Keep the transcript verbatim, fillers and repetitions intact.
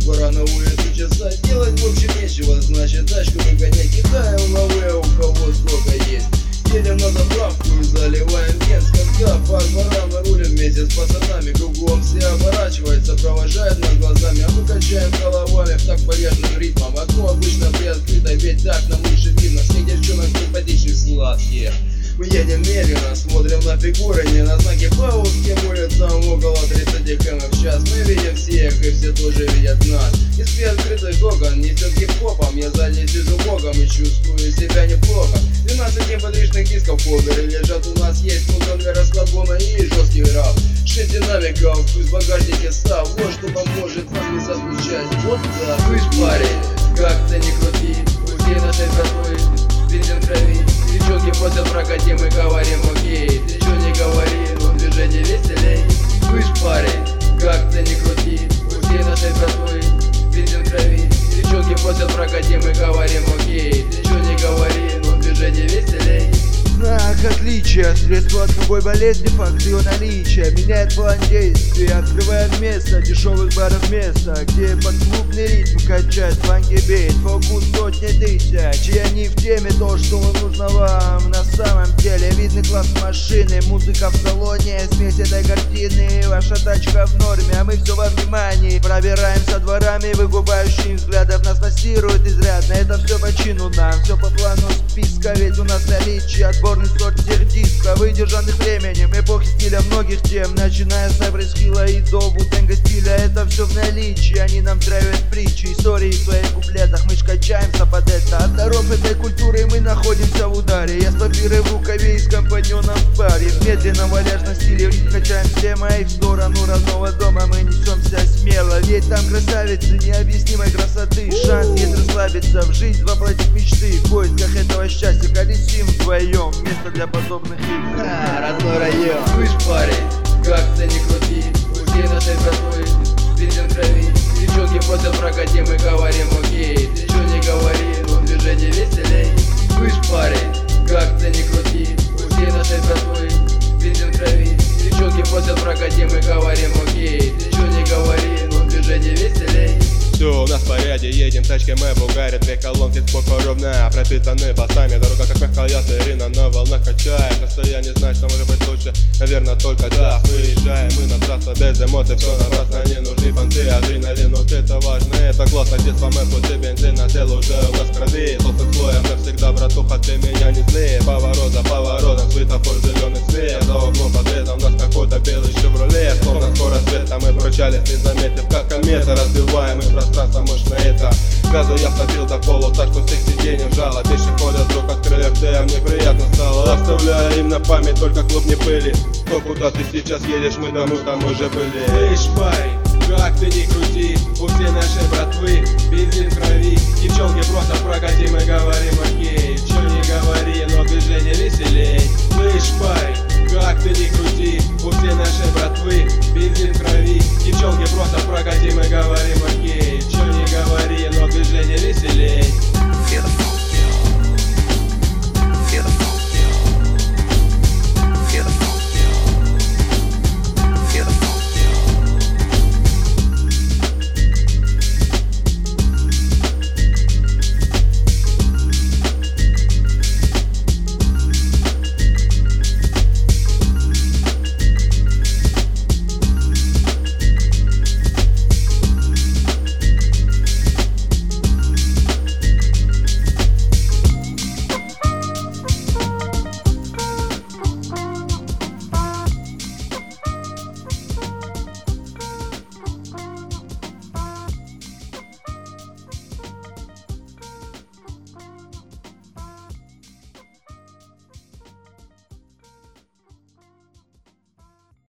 пора на улицу чесать. Делать в общем нечего, значит тачку выгонять. Кидаем лавы, у кого сколько есть. Едем на заправку и заливаем бенз. Когда по дворам рулим вместе с пацанами. Кругом все оборачиваются, провожают нас глазами. А мы качаем головами в так полезным ритмом. Окно обычно приоткрыто, ведь так нам лучше видно. Всех девчонок симпатичных, сладких. Мы едем медленно, смотрим на фигуры, не на знаки пауски. Улицам около тридцати километров в час. Мы видим всех, и все тоже видят нас. Из приоткрытых окон несет хип-хопом. Я сзади сижу богом и чувствую себя неплохо. двенадцать неподвижных дисков в ковере лежат. У нас есть музон для расслабона и жесткий рэп. Шесть динамиков, пусть в багажнике став. Вот что поможет вам не зазвучать. Вот так. Слышь, парень, как ты не крути, у всей нашей братвы бензин в крови. Девчонки просят прокати, мы говорим окей. Ты чё не говори, но движение веселей. Слышь, парень, как ты не крути, у всей нашей братвы бензин в крови. Девчонки просят прокати, мы говорим окей. Ты чё не говори, но движение веселей. Знак отличия, средство от любой болезни, факт ее наличия. Меняет план действий, открывает место дешевых баров места, где под клубный ритм качает фанки бит. Фокус сотни тысяч, и они в теме, то, что нужно вам на самом деле. Видный класс машины, музыка в салоне, смесь этой картины. Ваша тачка в норме, а мы все во внимании. Пробираемся дворами, выкупающим взглядов нас массирует изрядно. Это все по чину нам, все по плану списка, ведь у нас наличие отбор. Сорт всех диска, выдержанных временем, эпохи стиля многих тем, начиная с Эврискилла и до Вутенга стиля. Это все в наличии, они нам травят притчи, истории в своих куплетах. Мы ж качаемся под это, от даров этой культуры мы находимся в ударе. Я с папирой в рукаве и с компаньоном в баре. В медленном вальяжном стиле качаем все мои в сторону родного дома. Мы несемся смело, ведь там красавицы необъяснимой красоты. Шанс есть расслабиться, в жизнь воплотить мечты. В поисках этого счастья колесим вдвоем. Место для подобных игр. А, родной район. Слышь, парень, как ты не крути, у всей нашей братвы бензин в крови. Девчонки просят прокати, мы говорим окей. Ты чё не говори, но движение веселей. Слышь, парень, как ты не крути, у всей нашей братвы бензин в крови. Девчонки просят прокати, мы говорим окей. Ты чё не говори, но движение веселей. Все, у нас в порядке, едем тачкой мы бугарят. Две колонки споко ровно, пропитаны басами. Дорога как мягкая сырина, на волнах качает. Расстояние знать, что может быть лучше, наверное, только да. Выезжаем мы на трассу без эмоций, все напрасно, не нужны понты. Адреналин, вот это важно, это классно. Детство мы пути бензина, дел уже у нас в крови. Толстым слоем навсегда, братуха, ты меня не зли. Поворот за поворотом, светофор зеленый свет. За углом подрезом нас какой-то белый шевроле. Словно скорость света мы прочались, не заметив, как комета. Разбиваем и пространство мощно это. Газу я втопил до полу, тачку с их сиденьем жало. Пешеходы вдруг открыли РТМ, мне приятно стало. Оставляю им на память только клуб не пыли. То, куда ты сейчас едешь, мы давно там уже были. Слышь, парень, как ты не крути, у всей нашей